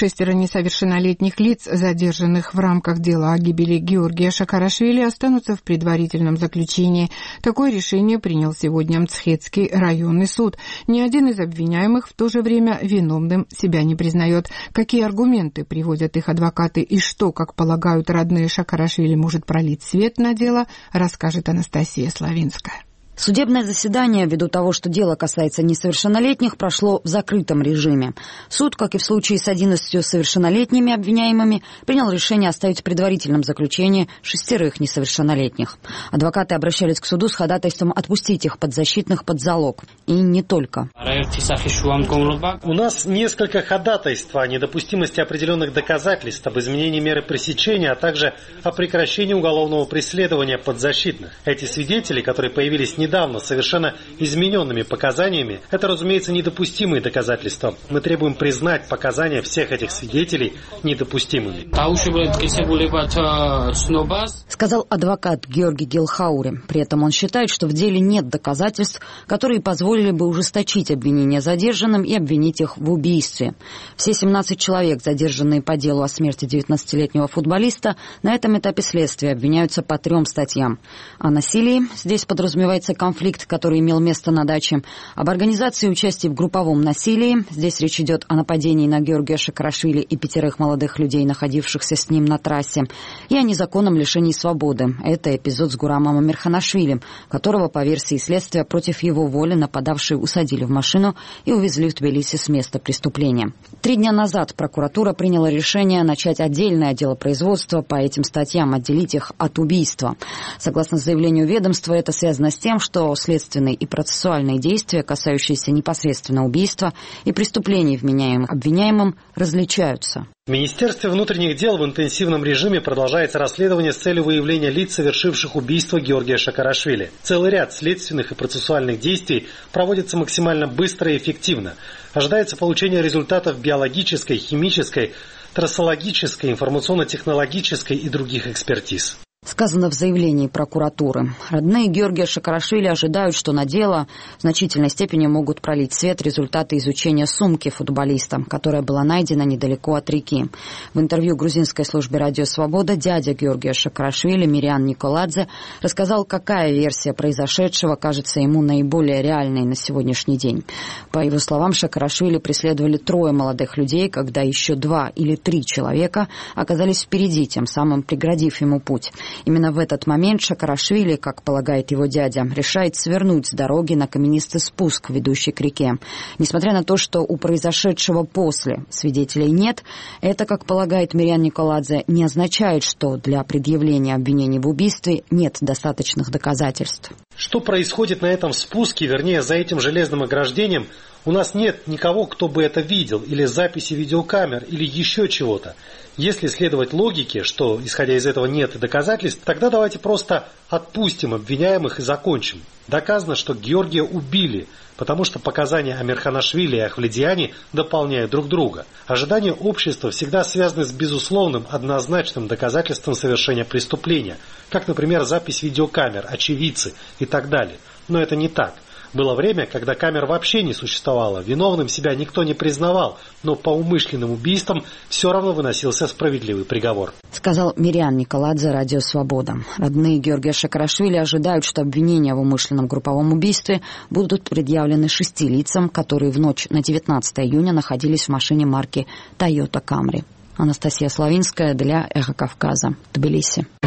6 несовершеннолетних лиц, задержанных в рамках дела о гибели Георгия Шакарашвили, останутся в предварительном заключении. Такое решение принял сегодня Мцхетский районный суд. Ни один из обвиняемых в то же время виновным себя не признает. Какие аргументы приводят их адвокаты и что, как полагают родные Шакарашвили, может пролить свет на дело, расскажет Анастасия Славинская. Судебное заседание, ввиду того, что дело касается несовершеннолетних, прошло в закрытом режиме. Суд, как и в случае с 11 совершеннолетними обвиняемыми, принял решение оставить в предварительном заключении 6 несовершеннолетних. Адвокаты обращались к суду с ходатайством отпустить их подзащитных под залог. И не только. У нас несколько ходатайств о недопустимости определенных доказательств, об изменении меры пресечения, а также о прекращении уголовного преследования подзащитных. Эти свидетели, которые появились недавно с совершенно измененными показаниями, это, разумеется, недопустимые доказательства. Мы требуем признать показания всех этих свидетелей недопустимыми. Сказал адвокат Георгий Гелхаури. При этом он считает, что в деле нет доказательств, которые позволили бы ужесточить обвинение задержанным и обвинить их в убийстве. Все 17 человек, задержанные по делу о смерти 19-летнего футболиста, на этом этапе следствия обвиняются по 3 статьям. О насилии, здесь подразумевается конфликт, который имел место на даче, об организации участия в групповом насилии, здесь речь идет о нападении на Георгия Шакарашвили и 5 молодых людей, находившихся с ним на трассе, и о незаконном лишении свободы. Это эпизод с Гурамом Амирханашвили, которого, по версии следствия, против его воли нападавшие усадили в машину и увезли в Тбилиси с места преступления. 3 дня назад прокуратура приняла решение начать отдельное дело производства по этим статьям, отделить их от убийства. Согласно заявлению ведомства, это связано с тем, что следственные и процессуальные действия, касающиеся непосредственно убийства и преступлений, вменяемых обвиняемым, различаются. В Министерстве внутренних дел в интенсивном режиме продолжается расследование с целью выявления лиц, совершивших убийство Георгия Шакарашвили. Целый ряд следственных и процессуальных действий проводится максимально быстро и эффективно. Ожидается получение результатов биологической, химической, трассологической, информационно-технологической и других экспертиз. Сказано в заявлении прокуратуры. Родные Георгия Шакарашвили ожидают, что на дело в значительной степени могут пролить свет результаты изучения сумки футболиста, которая была найдена недалеко от реки. В интервью грузинской службе «Радио Свобода» дядя Георгия Шакарашвили Мириан Николадзе рассказал, какая версия произошедшего кажется ему наиболее реальной на сегодняшний день. По его словам, Шакарашвили преследовали 3 молодых людей, когда еще 2 или 3 человека оказались впереди, тем самым преградив ему путь. Именно в этот момент Шакарашвили, как полагает его дядя, решает свернуть с дороги на каменистый спуск, ведущий к реке. Несмотря на то, что у произошедшего после свидетелей нет, это, как полагает Мириан Николадзе, не означает, что для предъявления обвинений в убийстве нет достаточных доказательств. Что происходит на этом спуске, вернее, за этим железным ограждением, у нас нет никого, кто бы это видел, или записи видеокамер, или еще чего-то. Если следовать логике, что, исходя из этого, нет доказательств, тогда давайте просто отпустим обвиняемых и закончим. Доказано, что Георгия убили, потому что показания Амирханашвили и Ахвледиани дополняют друг друга. Ожидания общества всегда связаны с безусловным, однозначным доказательством совершения преступления, как, например, запись видеокамер, очевидцы и так далее. Но это не так. Было время, когда камер вообще не существовало, виновным себя никто не признавал, но по умышленным убийствам все равно выносился справедливый приговор. Сказал Мириан Николадзе, «Радио Свобода». Родные Георгия Шакарашвили ожидают, что обвинения в умышленном групповом убийстве будут предъявлены 6 лицам, которые в ночь на 19 июня находились в машине марки Toyota Camry. Анастасия Славинская для Эхо Кавказа, Тбилиси.